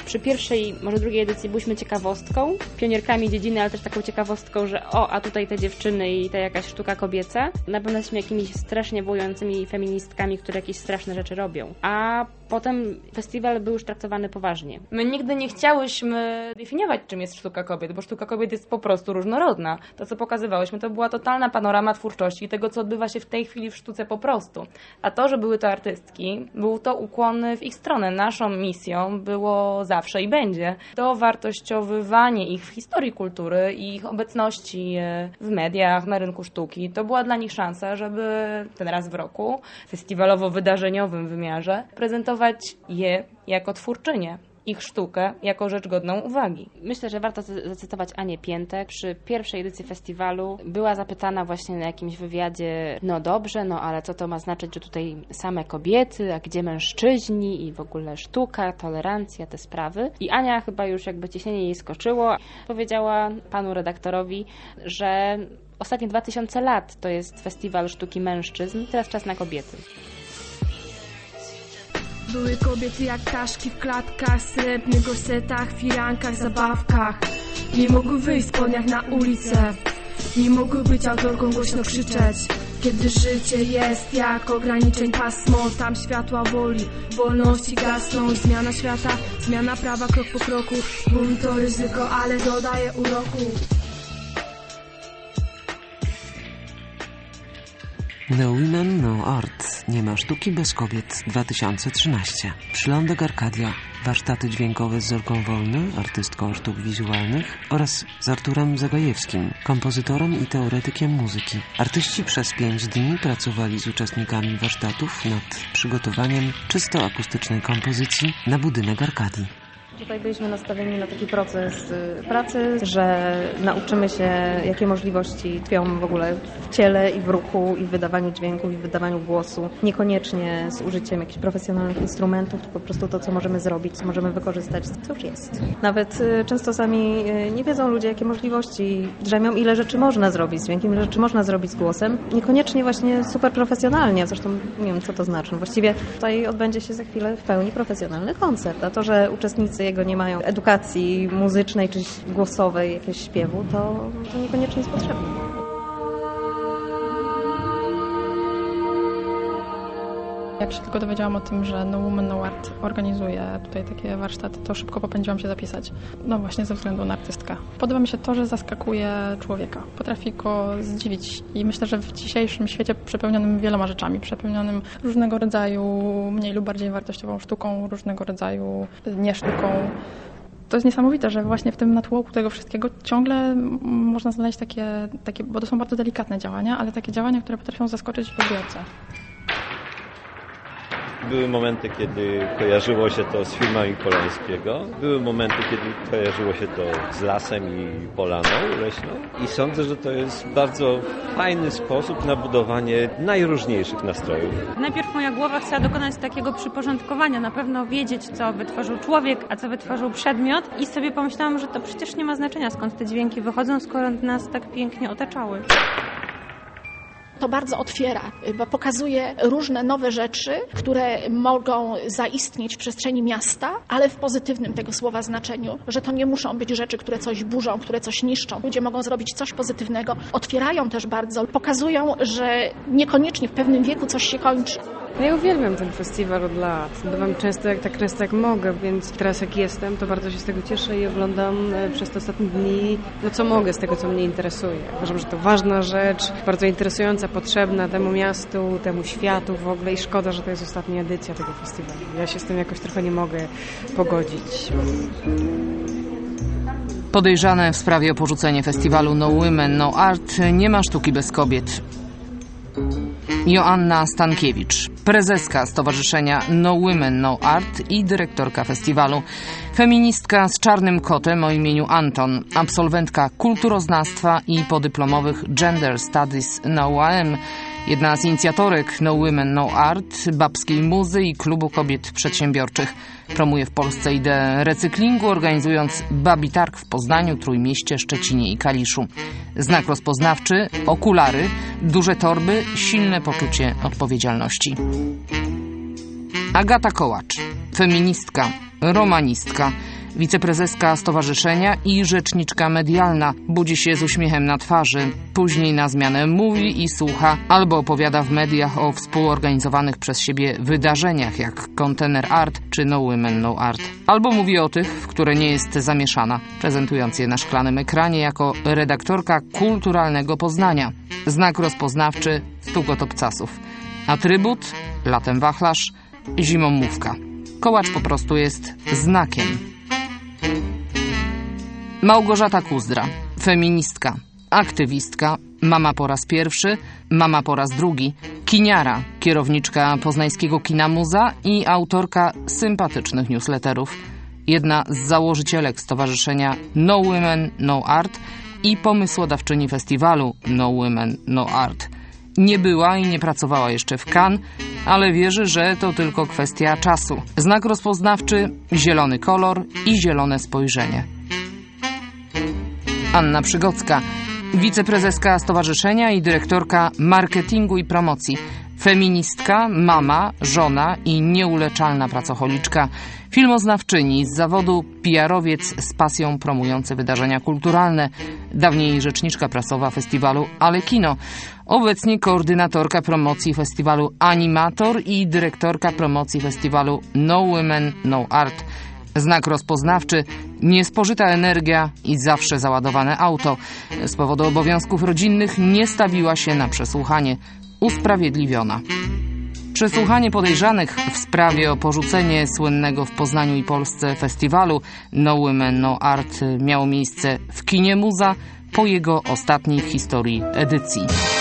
przy pierwszej, może drugiej edycji byliśmy ciekawostką, pionierkami dziedziny, ale też taką ciekawostką, że a tutaj te dziewczyny i ta jakaś sztuka kobieca. Na pewno jesteśmy jakimiś strasznie wołującymi feministkami, które jakieś straszne rzeczy robią. A potem festiwal był już traktowany poważnie. My nigdy nie chciałyśmy definiować, czym jest sztuka kobiet, bo sztuka kobiet jest po prostu różnorodna. To, co pokazywałyśmy, to była totalna panorama twórczości i tego, co odbywa się w tej chwili w sztuce po prostu. A to, że były to artystki, był to ukłon w ich stronę. Naszą misją było zawsze i będzie dowartościowywanie ich w historii kultury i ich obecności w mediach, na rynku sztuki. To była dla nich szansa, żeby ten raz w roku, festiwalowo-wydarzeniowym wymiarze, prezentować je jako twórczynie, ich sztukę jako rzecz godną uwagi. Myślę, że warto zacytować Anię Piętek. Przy pierwszej edycji festiwalu była zapytana właśnie na jakimś wywiadzie, no dobrze, no ale co to ma znaczyć, że tutaj same kobiety, a gdzie mężczyźni i w ogóle sztuka, tolerancja, te sprawy. I Ania chyba już jakby ciśnienie jej skoczyło. Powiedziała panu redaktorowi, że ostatnie 2000 lat to jest festiwal sztuki mężczyzn, teraz czas na kobiety. Były kobiety jak ptaszki w klatkach, srebrnych gorsetach, firankach, zabawkach. Nie mogły wyjść w spodniach na ulicę, nie mogły być autorką głośno krzyczeć. Kiedy życie jest jak ograniczeń pasmo, tam światła woli, wolności gasną. Zmiana świata, zmiana prawa krok po kroku. Ból to ryzyko, ale dodaje uroku. No Women, No Art. Nie ma sztuki bez kobiet 2013. Przylądek Arkadia. Warsztaty dźwiękowe z Zorką Wolny, artystką sztuk wizualnych, oraz z Arturem Zagajewskim, kompozytorem i teoretykiem muzyki. Artyści przez 5 dni pracowali z uczestnikami warsztatów nad przygotowaniem czysto akustycznej kompozycji na budynek Arkadii. Tutaj byliśmy nastawieni na taki proces pracy, że nauczymy się, jakie możliwości tkwią w ogóle w ciele i w ruchu, i w wydawaniu dźwięku, i w wydawaniu głosu. Niekoniecznie z użyciem jakichś profesjonalnych instrumentów, tylko po prostu to, co możemy zrobić, co możemy wykorzystać, co już jest. Nawet często sami nie wiedzą ludzie, jakie możliwości drzemią, ile rzeczy można zrobić z dźwiękiem, ile rzeczy można zrobić z głosem. Niekoniecznie właśnie super profesjonalnie, zresztą nie wiem, co to znaczy. No właściwie tutaj odbędzie się za chwilę w pełni profesjonalny koncert, a to, że uczestnicy jego nie mają edukacji muzycznej czy głosowej, jakiegoś śpiewu, to niekoniecznie jest potrzebne. Jak się tylko dowiedziałam o tym, że No Woman, No Art organizuje tutaj takie warsztaty, to szybko popędziłam się zapisać. No właśnie ze względu na artystkę. Podoba mi się to, że zaskakuje człowieka. Potrafi go zdziwić i myślę, że w dzisiejszym świecie przepełnionym wieloma rzeczami, przepełnionym różnego rodzaju mniej lub bardziej wartościową sztuką, różnego rodzaju niesztuką. To jest niesamowite, że właśnie w tym natłoku tego wszystkiego ciągle można znaleźć takie, bo to są bardzo delikatne działania, ale takie działania, które potrafią zaskoczyć odbiorcę. Były momenty, kiedy kojarzyło się to z filmami Polańskiego. Były momenty, kiedy kojarzyło się to z lasem i polaną leśną. I sądzę, że to jest bardzo fajny sposób na budowanie najróżniejszych nastrojów. Najpierw moja głowa chciała dokonać takiego przyporządkowania, na pewno wiedzieć, co wytworzył człowiek, a co wytworzył przedmiot. I sobie pomyślałam, że to przecież nie ma znaczenia, skąd te dźwięki wychodzą, skoro nas tak pięknie otaczały. To bardzo otwiera, bo pokazuje różne nowe rzeczy, które mogą zaistnieć w przestrzeni miasta, ale w pozytywnym tego słowa znaczeniu, że to nie muszą być rzeczy, które coś burzą, które coś niszczą. Ludzie mogą zrobić coś pozytywnego, otwierają też bardzo, pokazują, że niekoniecznie w pewnym wieku coś się kończy. Ja uwielbiam ten festiwal od lat. Bywam często jak mogę, więc teraz jak jestem, to bardzo się z tego cieszę i oglądam przez te ostatnie dni, no co mogę z tego, co mnie interesuje. Uważam, że to ważna rzecz, bardzo interesująca, potrzebna temu miastu, temu światu w ogóle i szkoda, że to jest ostatnia edycja tego festiwalu. Ja się z tym jakoś trochę nie mogę pogodzić. Podejrzane w sprawie o porzucenie festiwalu No Women, No Art nie ma sztuki bez kobiet. Joanna Stankiewicz, prezeska Stowarzyszenia No Women, No Art i dyrektorka festiwalu. Feministka z czarnym kotem o imieniu Anton, absolwentka kulturoznawstwa i podyplomowych Gender Studies na UAM, jedna z inicjatorek No Women, No Art, babskiej muzy i klubu kobiet przedsiębiorczych. Promuje w Polsce ideę recyklingu, organizując Babi Targ w Poznaniu, Trójmieście, Szczecinie i Kaliszu. Znak rozpoznawczy, okulary, duże torby, silne poczucie odpowiedzialności. Agata Kołacz, feministka, romanistka, wiceprezeska stowarzyszenia i rzeczniczka medialna. Budzi się z uśmiechem na twarzy. Później na zmianę mówi i słucha, albo opowiada w mediach o współorganizowanych przez siebie wydarzeniach, jak Container Art czy No Women, No Art. Albo mówi o tych, w które nie jest zamieszana, prezentując je na szklanym ekranie jako redaktorka kulturalnego Poznania. Znak rozpoznawczy Stugot Obcasów. Atrybut latem wachlarz, zimą mówka. Kołacz po prostu jest znakiem. Małgorzata Kuzdra, feministka, aktywistka, mama po raz pierwszy, mama po raz drugi, kiniara, kierowniczka poznańskiego Kina Muza i autorka sympatycznych newsletterów. Jedna z założycielek stowarzyszenia No Women, No Art i pomysłodawczyni festiwalu No Women, No Art. Nie była i nie pracowała jeszcze w Cannes, ale wierzy, że to tylko kwestia czasu. Znak rozpoznawczy, zielony kolor i zielone spojrzenie. Anna Przygocka, wiceprezeska stowarzyszenia i dyrektorka marketingu i promocji. Feministka, mama, żona i nieuleczalna pracocholiczka. Filmoznawczyni z zawodu, PR-owiec z pasją promujący wydarzenia kulturalne. Dawniej rzeczniczka prasowa festiwalu Ale Kino. Obecnie koordynatorka promocji festiwalu Animator i dyrektorka promocji festiwalu No Women, No Art. Znak rozpoznawczy, niespożyta energia i zawsze załadowane auto. Z powodu obowiązków rodzinnych nie stawiła się na przesłuchanie. Usprawiedliwiona. Przesłuchanie podejrzanych w sprawie o porzucenie słynnego w Poznaniu i Polsce festiwalu No Women, No Art miało miejsce w Kinie Muza po jego ostatniej w historii edycji.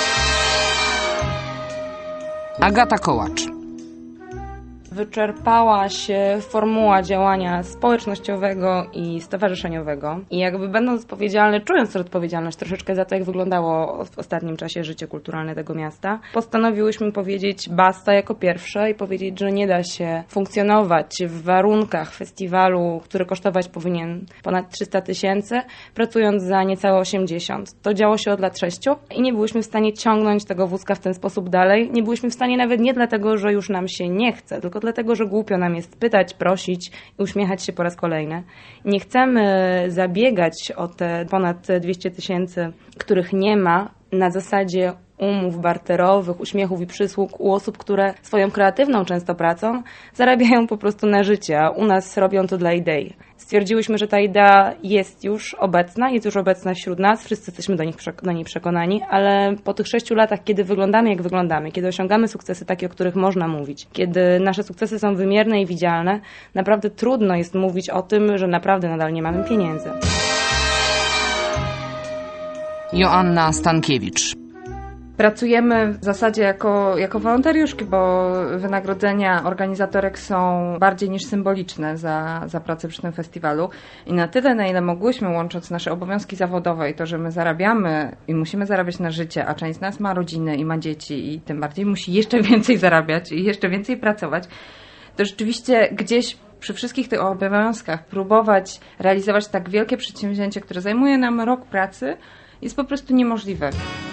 Agata Kołacz. Wyczerpała się formuła działania społecznościowego i stowarzyszeniowego i jakby będąc odpowiedzialny, czując odpowiedzialność troszeczkę za to, jak wyglądało w ostatnim czasie życie kulturalne tego miasta, postanowiłyśmy powiedzieć basta jako pierwsze i powiedzieć, że nie da się funkcjonować w warunkach festiwalu, który kosztować powinien ponad 300 000, pracując za niecałe 80. To działo się od lat 6 i nie byłyśmy w stanie ciągnąć tego wózka w ten sposób dalej. Nie byłyśmy w stanie nawet nie dlatego, że już nam się nie chce, tylko dlatego, że głupio nam jest pytać, prosić i uśmiechać się po raz kolejny. Nie chcemy zabiegać o te ponad 200 000, których nie ma, na zasadzie umów barterowych, uśmiechów i przysług u osób, które swoją kreatywną często pracą zarabiają po prostu na życie, a u nas robią to dla idei. Stwierdziłyśmy, że ta idea jest już obecna wśród nas, wszyscy jesteśmy do niej przekonani, ale po tych 6 latach, kiedy wyglądamy jak wyglądamy, kiedy osiągamy sukcesy takie, o których można mówić, kiedy nasze sukcesy są wymierne i widzialne, naprawdę trudno jest mówić o tym, że naprawdę nadal nie mamy pieniędzy. Joanna Stankiewicz. Pracujemy w zasadzie jako wolontariuszki, bo wynagrodzenia organizatorek są bardziej niż symboliczne za pracę przy tym festiwalu. I na tyle, na ile mogłyśmy, łącząc nasze obowiązki zawodowe i to, że my zarabiamy i musimy zarabiać na życie, a część z nas ma rodziny i ma dzieci i tym bardziej musi jeszcze więcej zarabiać i jeszcze więcej pracować, to rzeczywiście gdzieś przy wszystkich tych obowiązkach próbować realizować tak wielkie przedsięwzięcie, które zajmuje nam rok pracy, jest po prostu niemożliwe.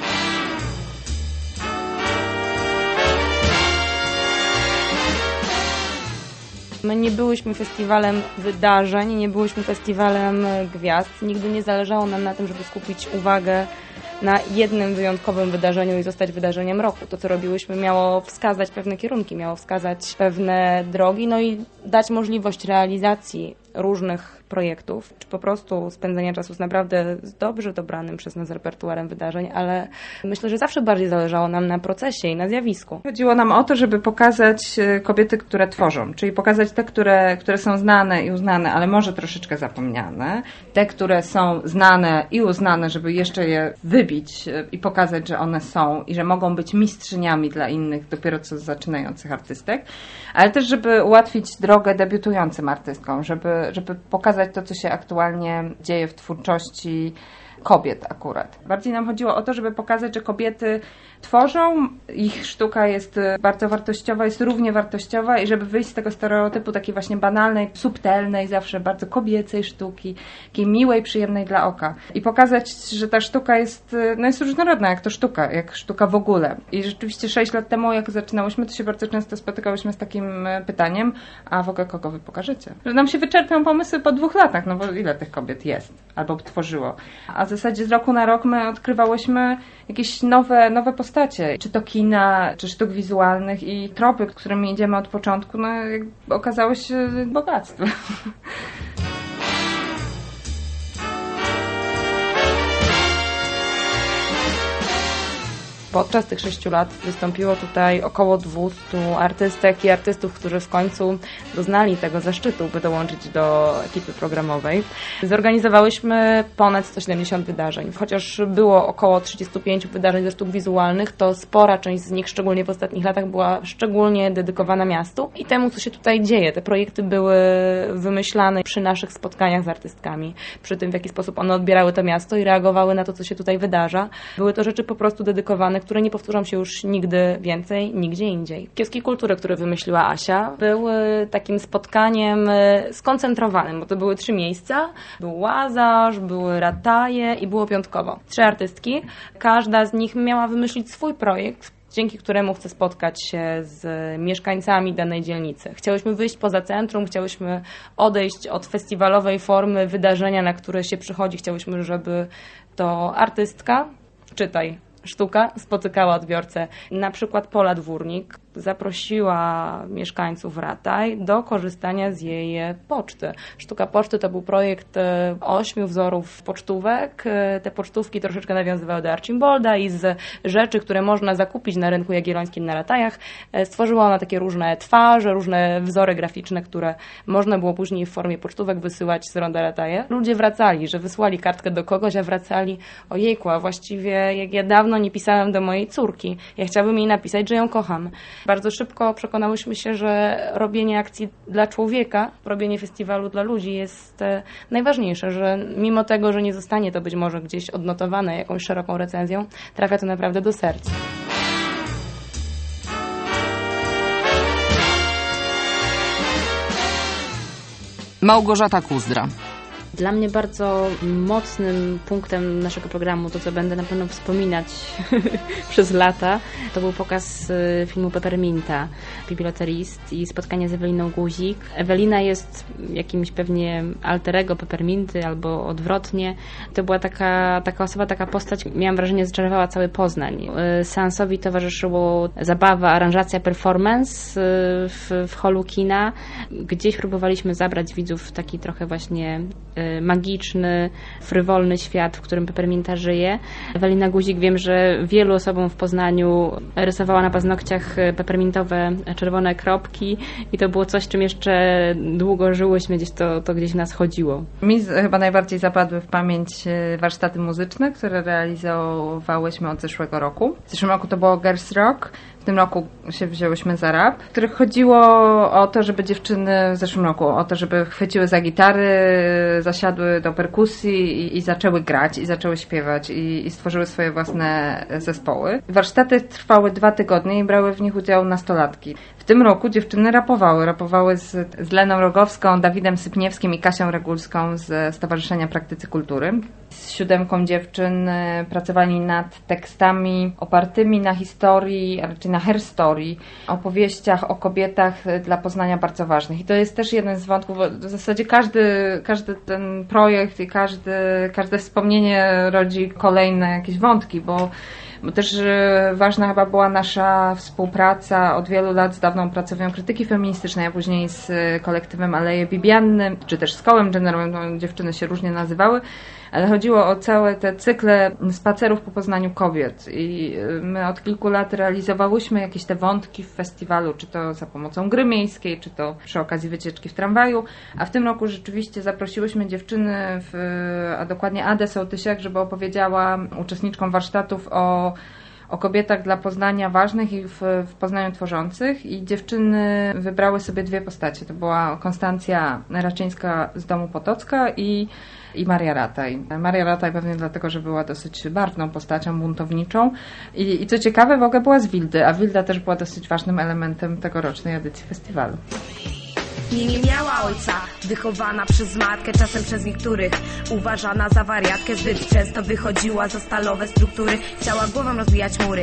My nie byłyśmy festiwalem wydarzeń, nie byłyśmy festiwalem gwiazd. Nigdy nie zależało nam na tym, żeby skupić uwagę na jednym wyjątkowym wydarzeniu i zostać wydarzeniem roku. To, co robiłyśmy, miało wskazać pewne kierunki, miało wskazać pewne drogi, no i dać możliwość realizacji różnych projektów, czy po prostu spędzenia czasu z naprawdę dobrze dobranym przez nas repertuarem wydarzeń, ale myślę, że zawsze bardziej zależało nam na procesie i na zjawisku. Chodziło nam o to, żeby pokazać kobiety, które tworzą, czyli pokazać te, które są znane i uznane, ale może troszeczkę zapomniane, te, które są znane i uznane, żeby jeszcze je wybić i pokazać, że one są i że mogą być mistrzyniami dla innych dopiero co zaczynających artystek, ale też, żeby ułatwić drogę debiutującym artystkom, żeby pokazać to, co się aktualnie dzieje w twórczości kobiet akurat. Bardziej nam chodziło o to, żeby pokazać, że kobiety tworzą. Ich sztuka jest bardzo wartościowa, jest równie wartościowa i żeby wyjść z tego stereotypu takiej właśnie banalnej, subtelnej, zawsze bardzo kobiecej sztuki, takiej miłej, przyjemnej dla oka i pokazać, że ta sztuka jest różnorodna, jak sztuka w ogóle. I rzeczywiście 6 lat temu, jak zaczynałyśmy, to się bardzo często spotykałyśmy z takim pytaniem, a w ogóle kogo wy pokażecie? Że nam się wyczerpią pomysły po 2 latach, no bo ile tych kobiet jest albo tworzyło. A w zasadzie z roku na rok my odkrywałyśmy jakieś nowe postacie, czy to kina, czy sztuk wizualnych i tropy, którymi idziemy od początku, no jakby okazało się bogactwem. Podczas tych 6 lat wystąpiło tutaj około 200 artystek i artystów, którzy w końcu doznali tego zaszczytu, by dołączyć do ekipy programowej. Zorganizowałyśmy ponad 170 wydarzeń. Chociaż było około 35 wydarzeń ze sztuk wizualnych, to spora część z nich, szczególnie w ostatnich latach, była szczególnie dedykowana miastu i temu, co się tutaj dzieje. Te projekty były wymyślane przy naszych spotkaniach z artystkami, przy tym, w jaki sposób one odbierały to miasto i reagowały na to, co się tutaj wydarza. Były to rzeczy po prostu dedykowane, które nie powtórzą się już nigdy więcej, nigdzie indziej. Kioski kultury, które wymyśliła Asia, były takim spotkaniem skoncentrowanym, bo to były 3 miejsca. Był Łazarz, były Rataje i było Piątkowo. 3 artystki. Każda z nich miała wymyślić swój projekt, dzięki któremu chce spotkać się z mieszkańcami danej dzielnicy. Chciałyśmy wyjść poza centrum, chciałyśmy odejść od festiwalowej formy wydarzenia, na które się przychodzi. Chciałyśmy, żeby to artystka, czytaj, sztuka, spotykała odbiorcę. Na przykład Pola Dwórnik zaprosiła mieszkańców Rataj do korzystania z jej poczty. Sztuka poczty to był projekt 8 wzorów pocztówek. Te pocztówki troszeczkę nawiązywały do Archimbolda i z rzeczy, które można zakupić na rynku jagiellońskim na Ratajach, stworzyła ona takie różne twarze, różne wzory graficzne, które można było później w formie pocztówek wysyłać z Ronda Rataje. Ludzie wracali, że wysłali kartkę do kogoś, a wracali: ojejku, a właściwie jak ja dawno nie pisałem do mojej córki. Ja chciałabym jej napisać, że ją kocham. Bardzo szybko przekonałyśmy się, że robienie akcji dla człowieka, robienie festiwalu dla ludzi jest najważniejsze, że mimo tego, że nie zostanie to być może gdzieś odnotowane jakąś szeroką recenzją, trafia to naprawdę do serca. Małgorzata Kuzdra. Dla mnie bardzo mocnym punktem naszego programu, to co będę na pewno wspominać przez lata, to był pokaz filmu Pepperminta, Biblioterist i spotkanie z Eweliną Guzik. Ewelina jest jakimś pewnie alter ego Pepperminty albo odwrotnie. To była taka osoba, taka postać, miałam wrażenie, zaczarowała cały Poznań. Seansowi towarzyszyło zabawa, aranżacja, performance w holu kina. Gdzieś próbowaliśmy zabrać widzów w taki trochę właśnie magiczny, frywolny świat, w którym Pepperminta żyje. Ewelina Guzik, wiem, że wielu osobom w Poznaniu rysowała na paznokciach peppermintowe czerwone kropki i to było coś, czym jeszcze długo żyłyśmy, gdzieś to gdzieś w nas chodziło. Mi chyba najbardziej zapadły w pamięć warsztaty muzyczne, które realizowałyśmy od zeszłego roku. W zeszłym roku to było Girls Rock, w tym roku się wzięłyśmy za rap, w których chodziło o to, żeby dziewczyny w zeszłym roku, o to, żeby chwyciły za gitary, zasiadły do perkusji i zaczęły grać, i zaczęły śpiewać i stworzyły swoje własne zespoły. Warsztaty trwały 2 tygodnie i brały w nich udział nastolatki. W tym roku dziewczyny rapowały z Leną Rogowską, Dawidem Sypniewskim i Kasią Regulską z Stowarzyszenia Praktycy Kultury. Z 7 dziewczyn pracowali nad tekstami opartymi na historii, a raczej na herstory, opowieściach o kobietach dla Poznania bardzo ważnych. I to jest też jeden z wątków, w zasadzie każdy ten projekt i każde wspomnienie rodzi kolejne jakieś wątki, bo też ważna chyba była nasza współpraca od wielu lat z dawną pracownią krytyki feministycznej, a później z kolektywem Aleje Bibianny, czy też z kołem genderowym, no, dziewczyny się różnie nazywały, ale chodziło o całe te cykle spacerów po Poznaniu kobiet i my od kilku lat realizowałyśmy jakieś te wątki w festiwalu, czy to za pomocą gry miejskiej, czy to przy okazji wycieczki w tramwaju, a w tym roku rzeczywiście zaprosiłyśmy dziewczyny, a dokładnie Adę Sołtysiak, żeby opowiedziała uczestniczkom warsztatów o o kobietach dla Poznania ważnych i w Poznaniu tworzących i dziewczyny wybrały sobie 2 postacie. To była Konstancja Raczyńska z Domu Potocka i Maria Rataj. Maria Rataj pewnie dlatego, że była dosyć barwną postacią, buntowniczą i co ciekawe w ogóle była z Wildy, a Wilda też była dosyć ważnym elementem tegorocznej edycji festiwalu. Nie miała ojca, wychowana przez matkę, czasem przez niektórych uważana za wariatkę. Zbyt często wychodziła za stalowe struktury. Chciała głową rozbijać mury.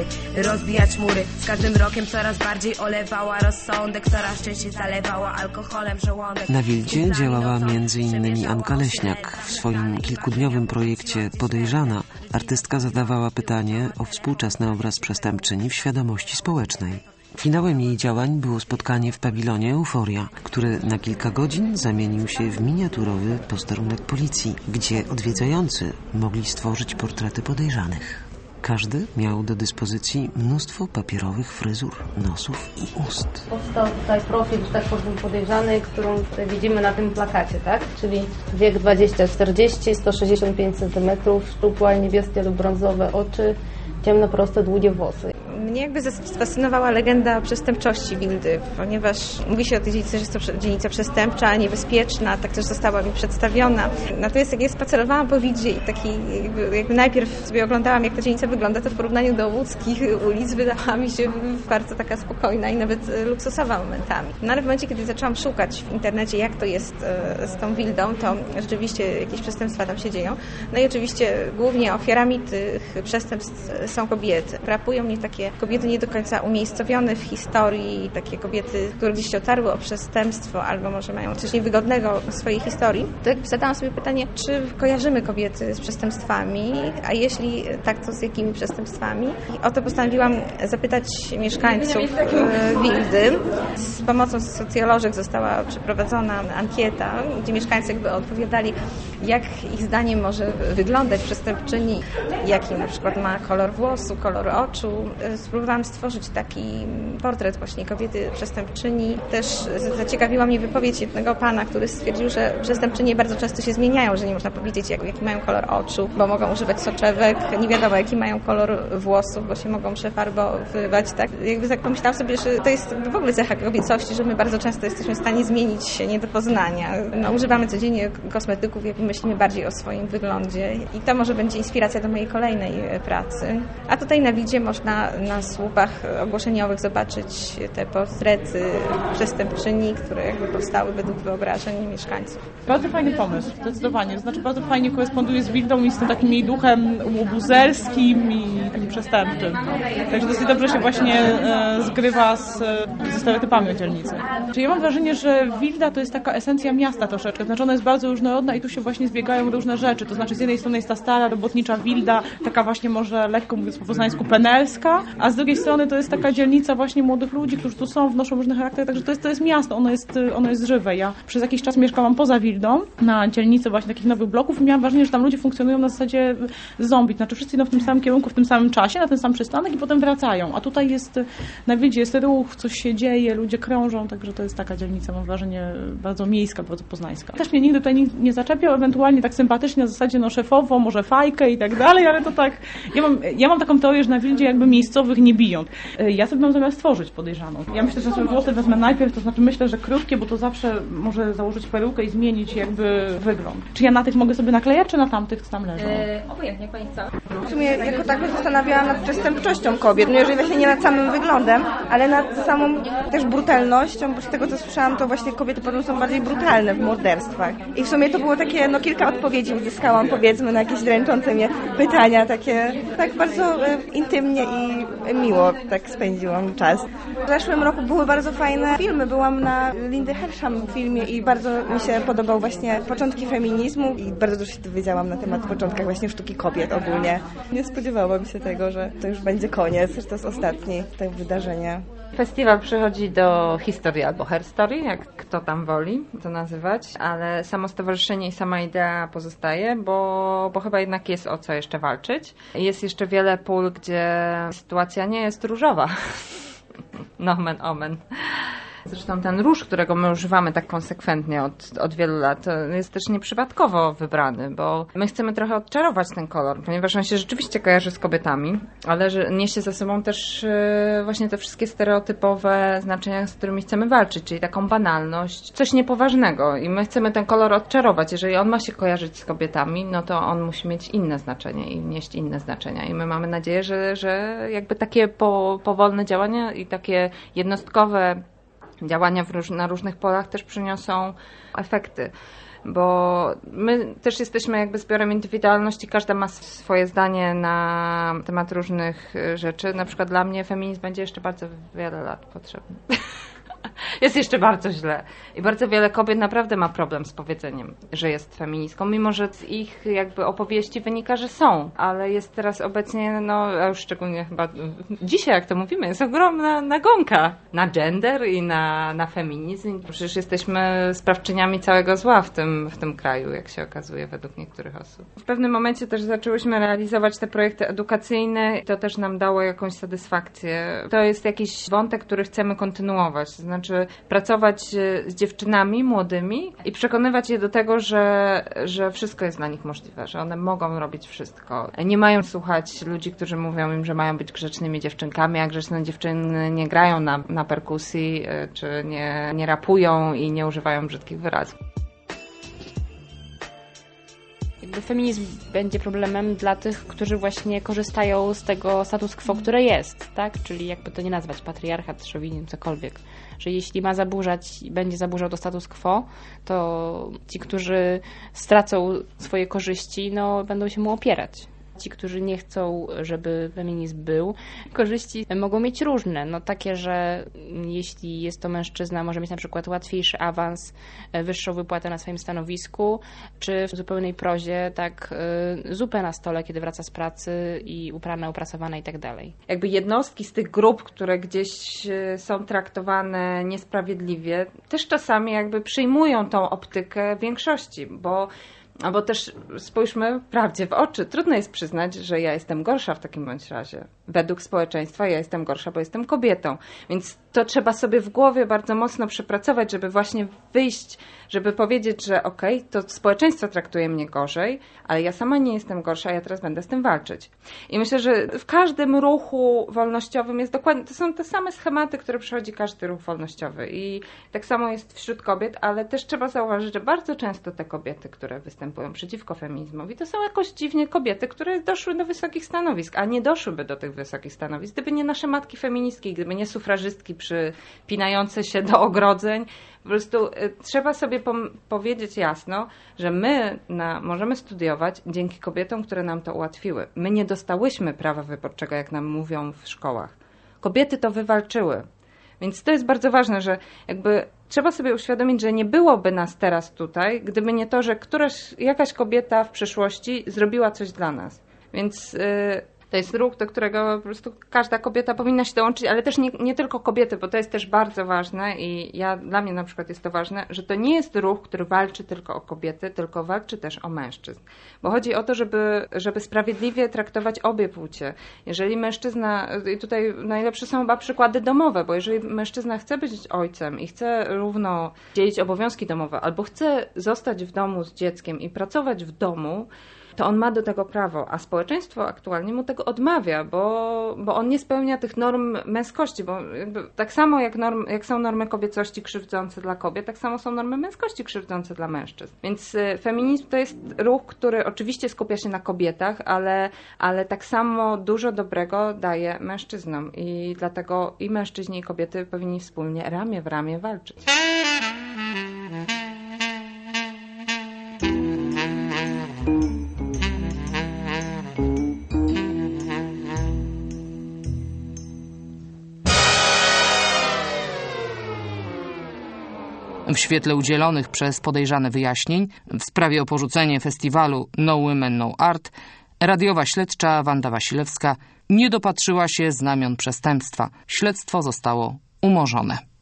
Z każdym rokiem coraz bardziej olewała rozsądek, coraz częściej zalewała alkoholem żołądek. Na Wildzie działała m.in. Anka Leśniak. W swoim kilkudniowym projekcie Podejrzana artystka zadawała pytanie o współczesny obraz przestępczyni w świadomości społecznej. Finałem jej działań było spotkanie w pawilonie Euforia, który na kilka godzin zamienił się w miniaturowy posterunek policji, gdzie odwiedzający mogli stworzyć portrety podejrzanych. Każdy miał do dyspozycji mnóstwo papierowych fryzur, nosów i ust. Powstał tutaj profil, że tak powiem, podejrzanej, którą tutaj widzimy na tym plakacie, tak? Czyli wiek 20-40, 165 cm, szczupła, niebieskie lub brązowe oczy, ciemnoproste, długie włosy. Mnie jakby zafascynowała legenda przestępczości Wildy, ponieważ mówi się o tej dzielnicy, że jest to dzielnica przestępcza, niebezpieczna, tak też została mi przedstawiona. Natomiast jak ja spacerowałam po Wildzie i taki jakby najpierw sobie oglądałam, jak ta dzielnica wygląda, to w porównaniu do łódzkich ulic wydała mi się bardzo taka spokojna i nawet luksusowa momentami. No ale w momencie, kiedy zaczęłam szukać w internecie, jak to jest z tą Wildą, to rzeczywiście jakieś przestępstwa tam się dzieją. No i oczywiście głównie ofiarami tych przestępstw są kobiety. Frapują mnie takie kobiety nie do końca umiejscowione w historii, takie kobiety, które gdzieś się otarły o przestępstwo albo może mają coś niewygodnego w swojej historii. To jakby zadałam sobie pytanie, czy kojarzymy kobiety z przestępstwami, a jeśli tak, to z jakimi przestępstwami? I o to postanowiłam zapytać mieszkańców Wildy. Z pomocą socjolożek została przeprowadzona ankieta, gdzie mieszkańcy jakby odpowiadali, jak ich zdaniem może wyglądać przestępczyni, jaki na przykład ma kolor włosu, kolor oczu. Spróbowałam stworzyć taki portret właśnie kobiety przestępczyni. Też zaciekawiła mnie wypowiedź jednego pana, który stwierdził, że przestępczynie bardzo często się zmieniają, że nie można powiedzieć, jaki mają kolor oczu, bo mogą używać soczewek, nie wiadomo, jaki mają kolor włosów, bo się mogą przefarbowywać. Tak? Jakby tak pomyślałam sobie, że to jest w ogóle cecha kobiecości, że my bardzo często jesteśmy w stanie zmienić się nie do poznania. No, używamy codziennie kosmetyków, jakby myślimy bardziej o swoim wyglądzie i to może będzie inspiracja do mojej kolejnej pracy. A tutaj na Wildzie można na słupach ogłoszeniowych zobaczyć te portrety przestępczyni, które jakby powstały według wyobrażeń mieszkańców. Bardzo fajny pomysł, zdecydowanie. To znaczy bardzo fajnie koresponduje z Wildą i z tym takim jej duchem łobuzerskim i takim przestępczym. Także dosyć dobrze się właśnie zgrywa ze stereotypami o dzielnicy. Czyli ja mam wrażenie, że Wilda to jest taka esencja miasta troszeczkę. Znaczy ona jest bardzo różnorodna i tu się właśnie zbiegają różne rzeczy. To znaczy z jednej strony jest ta stara, robotnicza Wilda, taka właśnie może lekko mówiąc po poznańsku penelska, a z drugiej strony to jest taka dzielnica właśnie młodych ludzi, którzy tu są, wnoszą różne charaktery, także to jest miasto, ono jest żywe. Ja przez jakiś czas mieszkałam poza Wildą, na dzielnicy właśnie takich nowych bloków i miałam wrażenie, że tam ludzie funkcjonują na zasadzie zombie, znaczy wszyscy idą w tym samym kierunku, w tym samym czasie, na ten sam przystanek i potem wracają, a tutaj jest, na Wildzie jest ruch, coś się dzieje, ludzie krążą, także to jest taka dzielnica, mam wrażenie, bardzo miejska, bardzo poznańska. Też mnie nigdy tutaj nikt nie zaczepiał, ewentualnie tak sympatycznie na zasadzie szefowo, może fajkę i tak dalej, ale to tak, ja mam taką teorię, że na Wildzie jakby miejscowych nie biją. Ja sobie mam zamiast stworzyć podejrzaną. Ja myślę, że sobie włosy wezmę najpierw, to znaczy myślę, że krótkie, bo to zawsze może założyć perukę i zmienić jakby wygląd. Czy ja na tych mogę sobie naklejać, czy na tamtych, co tam leżą? Obojętnie, pani chce. W sumie jako tako zastanawiałam nad przestępczością kobiet, no jeżeli właśnie nie nad samym wyglądem, ale nad samą też brutalnością, bo z tego co słyszałam, to właśnie kobiety potem są bardziej brutalne w morderstwach. I w sumie to było takie, kilka odpowiedzi uzyskałam, powiedzmy, na jakieś dręczące mnie pytania, takie tak bardzo intymnie i miło tak spędziłam czas. W zeszłym roku były bardzo fajne filmy. Byłam na Lindy Hersham filmie i bardzo mi się podobał właśnie początki feminizmu i bardzo dużo się dowiedziałam na temat początkach właśnie sztuki kobiet ogólnie. Nie spodziewałam się tego, że to już będzie koniec, że to jest ostatnie to wydarzenie. Festiwal przychodzi do historii albo herstory, jak kto tam woli to nazywać, ale samo stowarzyszenie i sama idea pozostaje, bo chyba jednak jest o co jeszcze walczyć. Jest jeszcze wiele pól, gdzie sytuacja nie jest różowa. Nomen omen. Zresztą ten róż, którego my używamy tak konsekwentnie od wielu lat, jest też nieprzypadkowo wybrany, bo my chcemy trochę odczarować ten kolor, ponieważ on się rzeczywiście kojarzy z kobietami, ale że niesie ze sobą też właśnie te wszystkie stereotypowe znaczenia, z którymi chcemy walczyć, czyli taką banalność, coś niepoważnego i my chcemy ten kolor odczarować. Jeżeli on ma się kojarzyć z kobietami, no to on musi mieć inne znaczenie i nieść inne znaczenia i my mamy nadzieję, że jakby takie powolne działania i takie jednostkowe działania na różnych polach też przyniosą efekty. Bo my też jesteśmy jakby zbiorem indywidualności, każda ma swoje zdanie na temat różnych rzeczy. Na przykład dla mnie feminizm będzie jeszcze bardzo wiele lat potrzebny. Jest jeszcze bardzo źle. I bardzo wiele kobiet naprawdę ma problem z powiedzeniem, że jest feministką, mimo że z ich jakby opowieści wynika, że są. Ale jest teraz obecnie, no a już szczególnie chyba dzisiaj, jak to mówimy, jest ogromna nagonka na gender i na feminizm. Przecież jesteśmy sprawczyniami całego zła w tym kraju, jak się okazuje, według niektórych osób. W pewnym momencie też zaczęłyśmy realizować te projekty edukacyjne i to też nam dało jakąś satysfakcję. To jest jakiś wątek, który chcemy kontynuować. Znaczy pracować z dziewczynami młodymi i przekonywać je do tego, że wszystko jest dla nich możliwe, że one mogą robić wszystko. Nie mają słuchać ludzi, którzy mówią im, że mają być grzecznymi dziewczynkami, a grzeczne dziewczyny nie grają na perkusji, czy nie rapują i nie używają brzydkich wyrazów. Feminizm będzie problemem dla tych, którzy właśnie korzystają z tego status quo, które jest, tak? Czyli jakby to nie nazwać, patriarchat, szowinizm, cokolwiek. Że jeśli ma zaburzać i będzie zaburzał to status quo, to ci, którzy stracą swoje korzyści, no będą się mu opierać. Ci, którzy nie chcą, żeby feminizm był, korzyści mogą mieć różne. No takie, że jeśli jest to mężczyzna, może mieć na przykład łatwiejszy awans, wyższą wypłatę na swoim stanowisku, czy w zupełnej prozie, tak zupę na stole, kiedy wraca z pracy i uprana, uprasowana i tak dalej. Jakby jednostki z tych grup, które gdzieś są traktowane niesprawiedliwie, też czasami jakby przyjmują tą optykę większości, Albo też spójrzmy prawdzie w oczy. Trudno jest przyznać, że ja jestem gorsza w takim bądź razie. Według społeczeństwa ja jestem gorsza, bo jestem kobietą. Więc to trzeba sobie w głowie bardzo mocno przepracować, żeby właśnie wyjść, żeby powiedzieć, że okej, to społeczeństwo traktuje mnie gorzej, ale ja sama nie jestem gorsza, ja teraz będę z tym walczyć. I myślę, że w każdym ruchu wolnościowym jest dokładnie, to są te same schematy, które przechodzi każdy ruch wolnościowy. I tak samo jest wśród kobiet, ale też trzeba zauważyć, że bardzo często te kobiety, które występują przeciwko feminizmowi, to są jakoś dziwnie kobiety, które doszły do wysokich stanowisk, a nie doszłyby do tych wysokich stanowisk, gdyby nie nasze matki feministki, gdyby nie sufrażystki przypinające się do ogrodzeń. Po prostu trzeba sobie powiedzieć jasno, że my możemy studiować dzięki kobietom, które nam to ułatwiły. My nie dostałyśmy prawa wyborczego, jak nam mówią w szkołach. Kobiety to wywalczyły. Więc to jest bardzo ważne, że jakby trzeba sobie uświadomić, że nie byłoby nas teraz tutaj, gdyby nie to, że jakaś kobieta w przeszłości zrobiła coś dla nas. Więc to jest ruch, do którego po prostu każda kobieta powinna się dołączyć, ale też nie tylko kobiety, bo to jest też bardzo ważne i dla mnie na przykład jest to ważne, że to nie jest ruch, który walczy tylko o kobiety, tylko walczy też o mężczyzn. Bo chodzi o to, żeby sprawiedliwie traktować obie płcie. Jeżeli mężczyzna, i tutaj najlepsze są chyba przykłady domowe, bo jeżeli mężczyzna chce być ojcem i chce równo dzielić obowiązki domowe, albo chce zostać w domu z dzieckiem i pracować w domu, to on ma do tego prawo, a społeczeństwo aktualnie mu tego odmawia, bo on nie spełnia tych norm męskości, bo tak samo jak są normy kobiecości krzywdzące dla kobiet, tak samo są normy męskości krzywdzące dla mężczyzn. Więc feminizm to jest ruch, który oczywiście skupia się na kobietach, ale tak samo dużo dobrego daje mężczyznom i dlatego i mężczyźni, i kobiety powinni wspólnie ramię w ramię walczyć. W świetle udzielonych przez podejrzane wyjaśnień w sprawie o porzucenie festiwalu No Women, No Art, radiowa śledcza Wanda Wasilewska nie dopatrzyła się znamion przestępstwa. Śledztwo zostało umorzone.